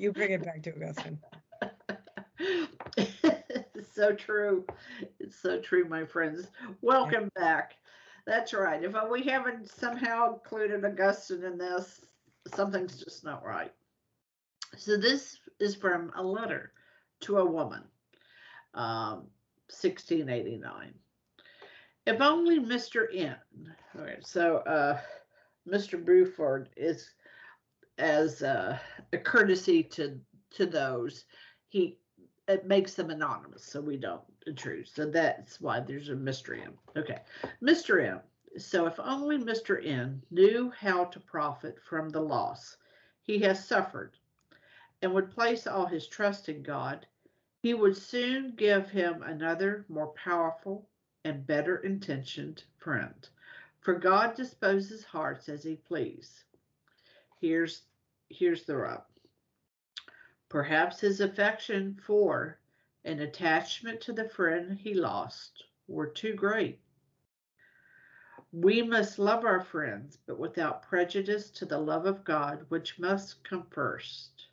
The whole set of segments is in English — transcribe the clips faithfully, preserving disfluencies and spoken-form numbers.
You bring it back to Augustine. It's so true. It's so true, my friends. Yeah. Welcome back. That's right. If we haven't somehow included Augustine in this, something's just not right. So this is from a letter to a woman, um, sixteen eighty-nine. If only Mister N. All right, so uh, Mister Bruford is, as uh, a courtesy to to those, he it makes them anonymous, so we don't intrude. So that's why there's a Mister M. Okay, Mister M. So if only Mister N knew how to profit from the loss he has suffered and would place all his trust in God, he would soon give him another more powerful and better intentioned friend. For God disposes hearts as he please. Here's here's the rub. Perhaps his affection for and attachment to the friend he lost were too great. We must love our friends, but without prejudice to the love of God, which must come first.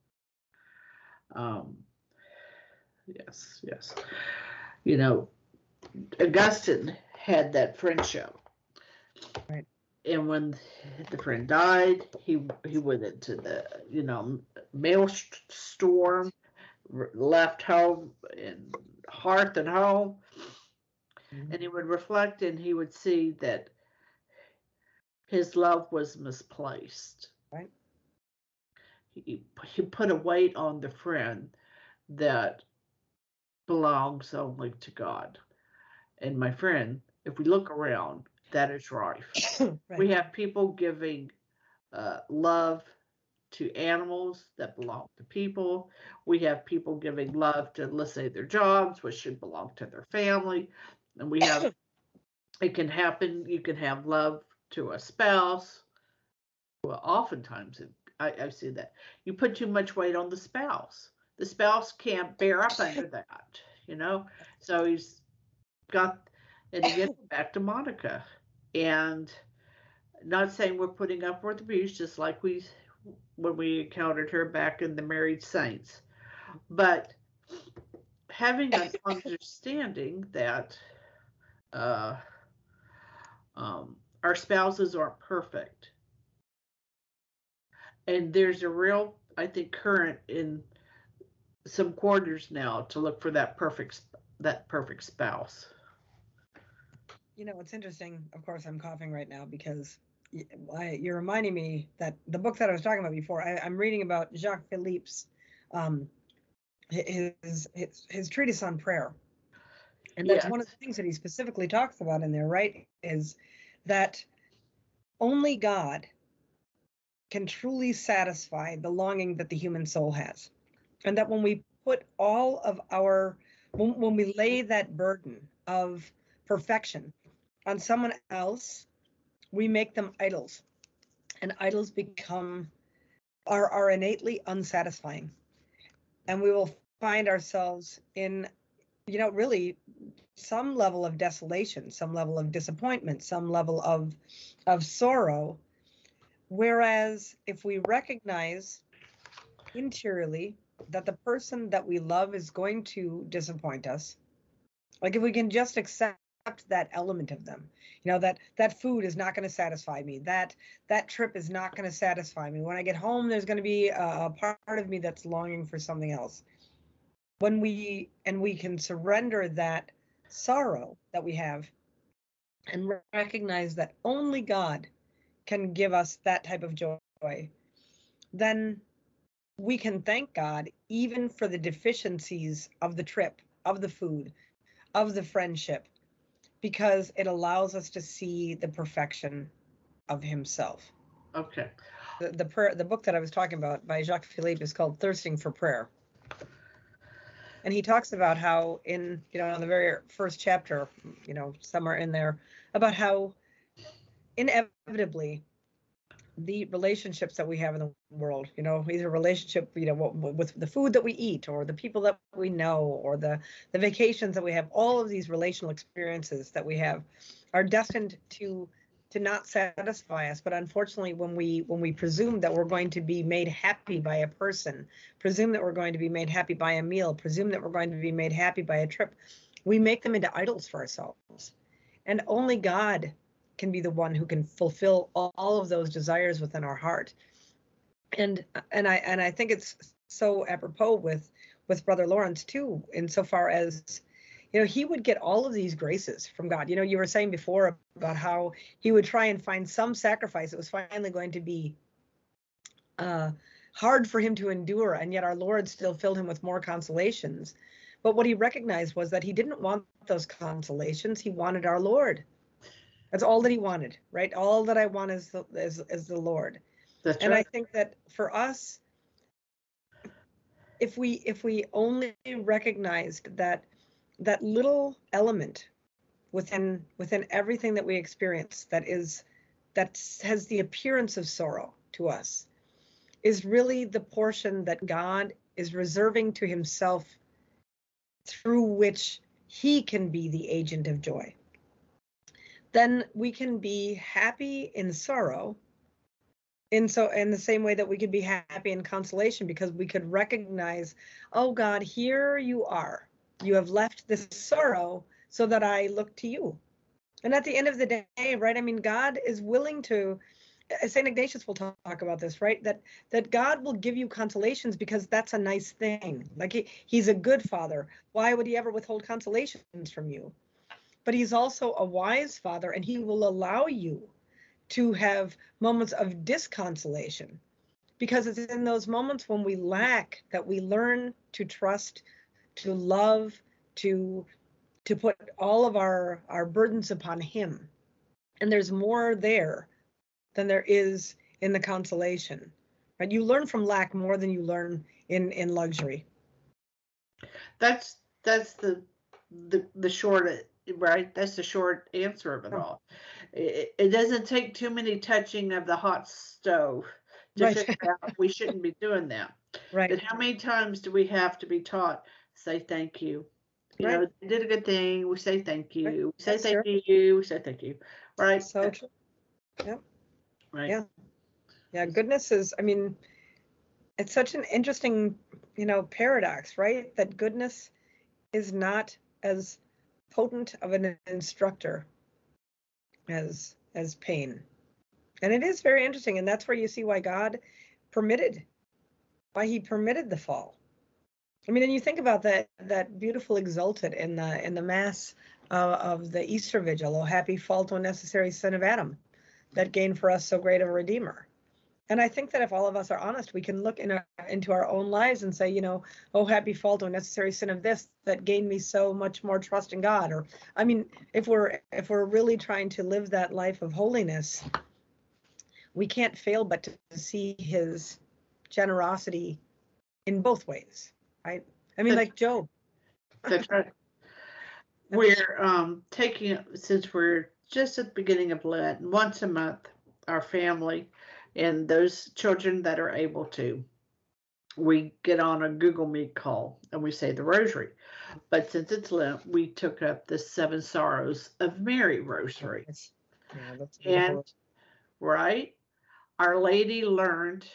Um, yes, yes. You know, Augustine had that friend show. Right. And when the friend died, he he went into the, you know, maelstrom, left home and hearth and home, Mhm. and he would reflect and he would see that his love was misplaced. Right. He, he put a weight on the friend that belongs only to God. And my friend, if we look around, that is rife. Right. We have people giving uh, love to animals that belong to people. We have people giving love to, let's say, their jobs, which should belong to their family. And we have, it can happen, you can have love to a spouse. Well, oftentimes it, I, I see that. You put too much weight on the spouse. The spouse can't bear up under that, you know? So he's got, and again, back to Monica. And not saying we're putting up with abuse, just like we when we encountered her back in the Married Saints, but having an understanding that uh, um, our spouses aren't perfect, and there's a real, I think, current in some quarters now to look for that perfect that perfect spouse. You know, it's interesting. Of course, I'm coughing right now because I, you're reminding me that the book that I was talking about before, I, I'm reading about Jacques Philippe's, um, his, his, his treatise on prayer. And that's Yes. one of the things that he specifically talks about in there, right? Is that only God can truly satisfy the longing that the human soul has. And that when we put all of our, when, when we lay that burden of perfection on someone else, we make them idols. And idols become, are, are innately unsatisfying. And we will find ourselves in, you know, really some level of desolation, some level of disappointment, some level of, of sorrow. Whereas if we recognize interiorly that the person that we love is going to disappoint us, like if we can just accept that element of them, you know, that that food is not going to satisfy me, that that trip is not going to satisfy me, when I get home there's going to be a, a part of me that's longing for something else. When we and we can surrender that sorrow that we have and recognize that only God can give us that type of joy, then we can thank God even for the deficiencies of the trip, of the food, of the friendship, because it allows us to see the perfection of himself. Okay. The the, prayer, the book that I was talking about by Jacques Philippe is called Thirsting for Prayer. And he talks about how in, you know, in the very first chapter, you know, somewhere in there, about how inevitably the relationships that we have in the world, you know, either relationship, you know, with the food that we eat or the people that we know or the, the vacations that we have, all of these relational experiences that we have are destined to to not satisfy us. But unfortunately, when we when we presume that we're going to be made happy by a person, presume that we're going to be made happy by a meal, presume that we're going to be made happy by a trip, we make them into idols for ourselves. And only God can be the one who can fulfill all, all of those desires within our heart. And and I and I think it's so apropos with with Brother Lawrence too, insofar as, you know, he would get all of these graces from God. You know, you were saying before about how he would try and find some sacrifice that was finally going to be uh, hard for him to endure, and yet our Lord still filled him with more consolations. But what he recognized was that he didn't want those consolations. He wanted our Lord. That's all that he wanted, right? All that I want is the, is, is the Lord. That's and right. I think that for us, if we if we only recognized that that little element within within everything that we experience that is that has the appearance of sorrow to us is really the portion that God is reserving to himself, through which he can be the agent of joy, then we can be happy in sorrow in so in the same way that we could be happy in consolation, because we could recognize, oh God, here you are. You have left this sorrow so that I look to you. And at the end of the day, right, I mean, God is willing to, Saint Ignatius will talk about this, right, that that God will give you consolations because that's a nice thing. Like he, he's a good father. Why would he ever withhold consolations from you? But he's also a wise father, and he will allow you to have moments of disconsolation, because it's in those moments when we lack that we learn to trust, to love, to to put all of our our burdens upon him. And there's more there than there is in the consolation, right? You learn from lack more than you learn in in luxury. That's that's the the the short, right? That's the short answer of it all. It, it doesn't take too many touching of the hot stove to Right. figure out we shouldn't be doing that. Right. But how many times do we have to be taught, say thank you? You Right. know, they did a good thing. We say thank you. Right. We say That's thank true. you. We say thank you. Right? So true. Yeah. Right. Yeah. Yeah. Goodness is, I mean, it's such an interesting, you know, paradox, right? That goodness is not as potent of an instructor as as pain. And it is very interesting. And that's where you see why God permitted, why he permitted the fall. I mean, and you think about that that beautiful exultet in the in the mass uh, of the Easter Vigil, "O happy fault, O necessary sin of Adam, that gained for us so great of a Redeemer." And I think that if all of us are honest, we can look in our, into our own lives and say, you know, "Oh happy fault, O necessary sin of this, that gained me so much more trust in God." Or, I mean, if we're if we're really trying to live that life of holiness, we can't fail but to see his generosity in both ways, right? I mean, That's, like Job. that's right. We're um, taking, since we're just at the beginning of Lent, once a month, our family and those children that are able to, we get on a Google Meet call and we say the rosary. But since it's Lent, we took up the Seven Sorrows of Mary rosary. Yeah, that's and right, Our Lady learned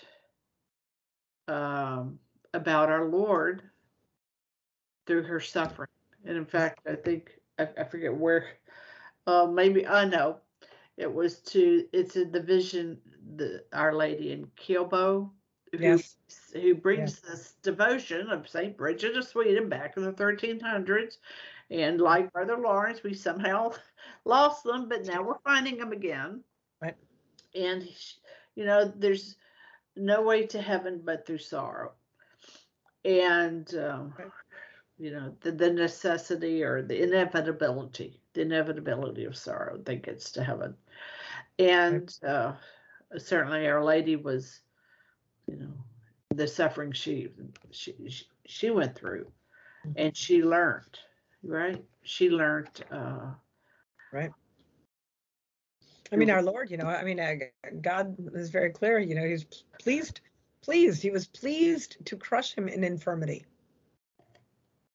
um, about our Lord through her suffering. And in fact, I think, I, I forget where, uh, maybe, I know, it was to, it's in the vision, the Our Lady in Kielbo, who, yes. who brings yeah. this devotion of Saint Bridget of Sweden back in the thirteen hundreds. And like Brother Lawrence, we somehow lost them, but now we're finding them again. Right. And, you know, there's no way to heaven but through sorrow. And, um, right. you know, the, the necessity or the inevitability, the inevitability of sorrow that gets to heaven. And uh, certainly Our Lady was, you know, the suffering she, she, she went through, mm-hmm. and she learned, right? She learned. Uh, right. I mean, our Lord, you know, I mean, uh, God is very clear, you know, he's pleased, pleased, he was pleased to crush him in infirmity.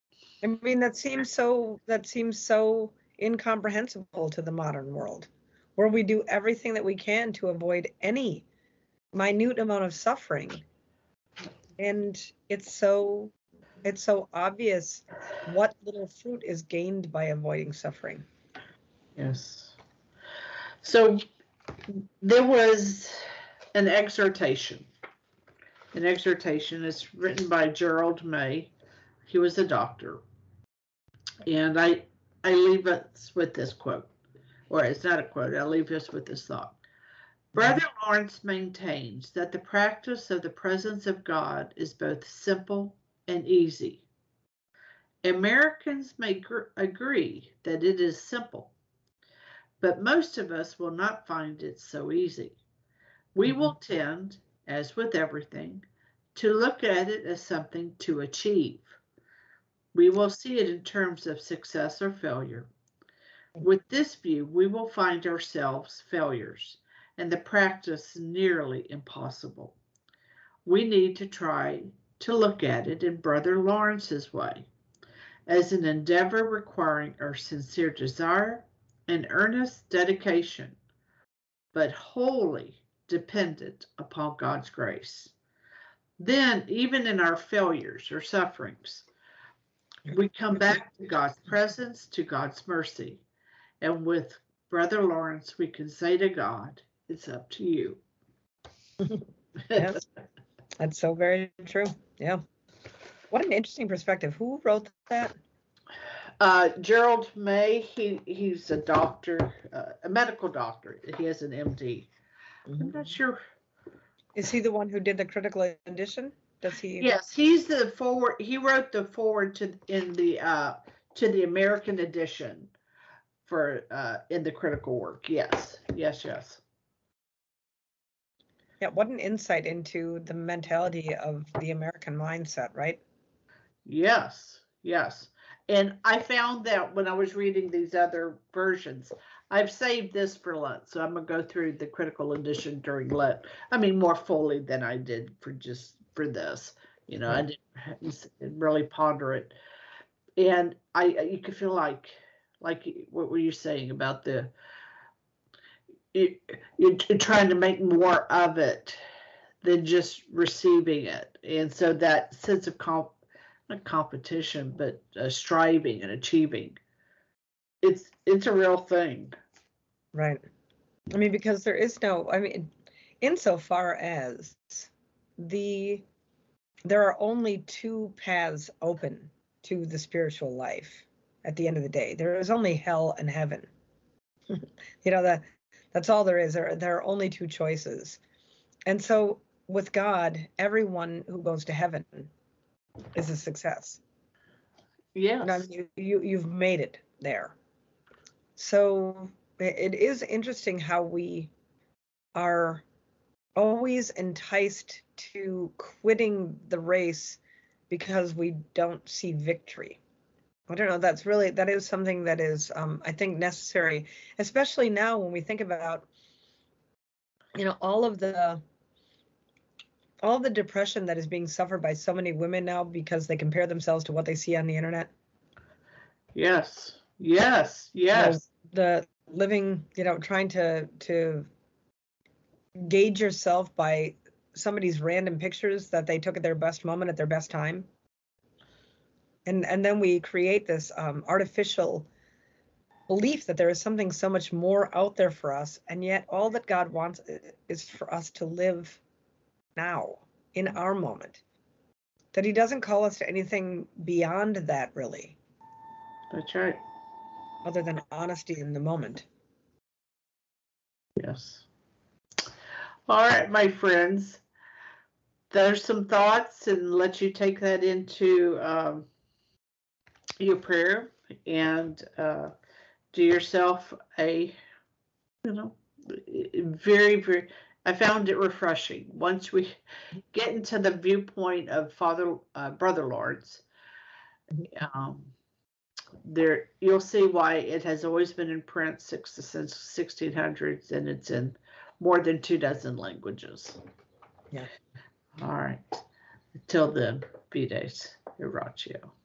I mean, that seems so, that seems so incomprehensible to the modern world. where we do everything that we can to avoid any minute amount of suffering. And it's so it's so obvious what little fruit is gained by avoiding suffering. Yes. So there was an exhortation. An exhortation is written by Gerald May. He was a doctor. And I I leave us with this quote. Or it's not a quote, I'll leave us with this thought. Brother Lawrence maintains that the practice of the presence of God is both simple and easy. Americans may gr- agree that it is simple, but most of us will not find it so easy. We will tend, as with everything, to look at it as something to achieve. We will see it in terms of success or failure. With this view, we will find ourselves failures and the practice nearly impossible. We need to try to look at it in Brother Lawrence's way, as an endeavor requiring our sincere desire and earnest dedication, but wholly dependent upon God's grace. Then, even in our failures or sufferings, we come back to God's presence, to God's mercy. And with Brother Lawrence, we can say to God, it's up to you. Yes, that's so very true. Yeah. What an interesting perspective. Who wrote that? Uh, Gerald May, he, he's a doctor, uh, a medical doctor. He has an M D. Mm-hmm. I'm not sure. Is he the one who did the critical edition? Does he? Yes, he's the forward. He wrote the forward to in the uh, to the American edition for uh, in the critical work. Yes, yes, yes. Yeah, what an insight into the mentality of the American mindset, right? Yes, yes. And I found that when I was reading these other versions, I've saved this for Lent, so I'm gonna go through the critical edition during Lent. I mean, more fully than I did for just for this. You know, yeah. I didn't really ponder it, and I you could feel like like what were you saying about the you, you're trying to make more of it than just receiving it, and so that sense of comp not competition, but uh, striving and achieving. It's it's a real thing. Right. I mean, because there is no, I mean, insofar as the, there are only two paths open to the spiritual life at the end of the day. There is only hell and heaven. You know, that that's all there is. There, there are only two choices. And so with God, everyone who goes to heaven is a success. Yes. You know, I mean, you, you, you've made it there. So it is interesting how we are always enticed to quitting the race because we don't see victory. I don't know. That's really, that is something that is, um, I think, necessary, especially now when we think about, you know, all of the, all the depression that is being suffered by so many women now because they compare themselves to what they see on the internet. Yes, yes, yes. You know, the living, you know, trying to to gauge yourself by somebody's random pictures that they took at their best moment at their best time. And and then we create this um, artificial belief that there is something so much more out there for us. And yet all that God wants is for us to live now in our moment. That he doesn't call us to anything beyond that, really. That's right. Other than honesty in the moment. Yes. All right, my friends. There's some thoughts, and let you take that into um, your prayer and uh, do yourself a, you know, very, very, I found it refreshing. Once we get into the viewpoint of Father, uh, Brother Lawrence, um, there you'll see why it has always been in print since the sixteen hundreds, and it's in more than two dozen languages. Yeah. All right. Until then, Fides, Oratio.